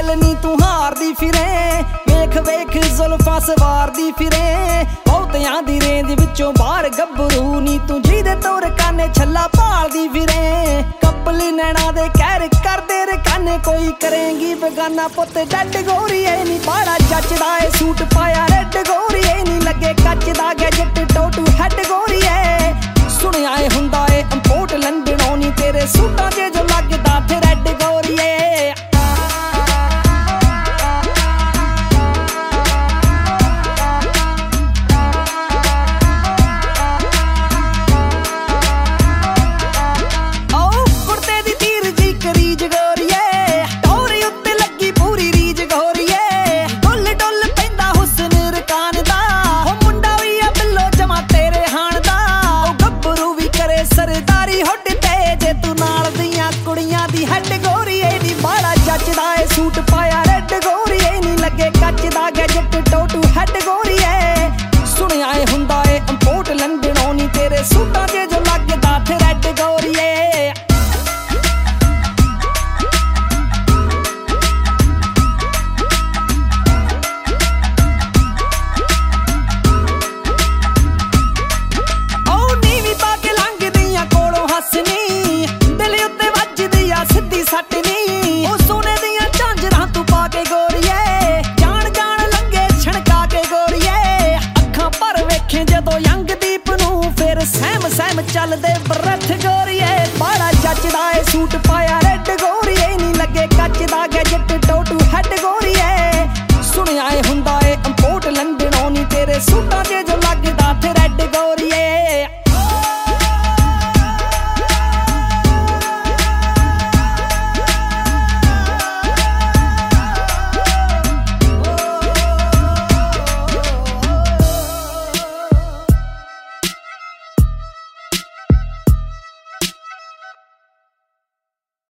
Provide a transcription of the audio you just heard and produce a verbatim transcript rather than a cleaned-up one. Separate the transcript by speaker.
Speaker 1: ਗੱਲ ਨੀ ਤੂੰ ਹਾਰਦੀ ਫਿਰੇ ਵੇਖ ਵੇਖ ਜ਼ੁਲਫਾਂ ਸਵਾਰਦੀ ਫਿਰੇ ਬਹੁਤਿਆਂ ਦੀ ਰੇਂਜ ਵਿੱਚੋਂ ਬਾਹਰ ਗੱਭਰੂ ਨੀ ਤੂੰ ਜਿਹਦੇ ਤੋਰ ਕਾਨੇ ਛੱਲਾ ਭਾਲਦੀ ਫਿਰੇ ਕੱਪਲੀ ਨੈਣਾ ਦੇ ਕਹਿਰ ਕਰਦੇ ਰਕਾਨੇ ਕੋਈ ਕਰੇਂਗੀ ਬੇਗਾਨਾ ਪੁੱਤ ਡੱਡ ਗੋਰੀਏ ਨੀ ਬਾੜਾ ਜੱਚਦਾ ਏ ਸੂਟ ਪਾਇਆ ਰੈੱਡ ਗੋਰੀਏ ਨੀ ਲੱਗੇ ਕੱਚ ਦਾ ਗੈਜਟ ਟੋਟੂ ਹੈਡ ਗੋਰੀਏ ਸੁਣਿਆ ਏ ਹੁੰਦਾ ਏ ਇੰਪੋਰਟ ਲੰਡਨੋਂ ਨੀ ਤੇਰੇ ਸੂਟਾਂ ਤੇ ਜੋ ਲੱਗਦਾ ਤੇ ਰੈੱਡ ਗੋਰੀਏ ਸਰਦਾਰੀ ਹੁੱਡ ਤੇ ਜੇ ਤੂੰ ਨਾਲ ਦੀਆਂ ਕੁੜੀਆਂ ਦੀ ਹੈਡ ਗੋਰੀਏ ਨੀ ਬਾੜਾ ਜੱਚਦਾ ਏ ਸੂਟ ਪਾਇਆ ਰੈੱਡ ਗੋਰੀਏ ਨੀ ਲੱਗੇ ਕੱਚ ਦਾ ਗੈਜਟ ਟੋਟੂ ਹੈਡ ਗੋਰੀਏ ਸੁਣਿਆ ਏ ਹੁੰਦਾ ਏ ਇੰਪੋਰਟ ਲੰਡਨੋਂ ਨੀ ਤੇਰੇ ਸੂਟਾਂ ਤੇ ਜੋ ਲੱਗਦਾ ਤੇ ਰੈੱਡ ਗੋਰੀਏ ਦਿਲ ਉੱਤੇ ਵੱਜਦੀ ਆ ਸਿੱਧੀ ਸੱਟ ਨੀ ਉਹ ਸੋਨੇ ਦੀਆਂ ਝਾਂਜਰਾਂ ਤੂੰ ਪਾ ਕੇ ਗੋਰੀਏ ਜਾਣ ਜਾਣ ਲੰਗੇ ਛਣਕਾ ਕੇ ਗੋਰੀਏ ਅੱਖਾਂ ਭਰ ਵੇਖੇ ਜਦੋਂ ਯੰਗ ਦੀਪ ਨੂੰ ਫਿਰ ਸਹਿਮ ਸਹਿਮ ਚੱਲਦੇ ਬਰਥ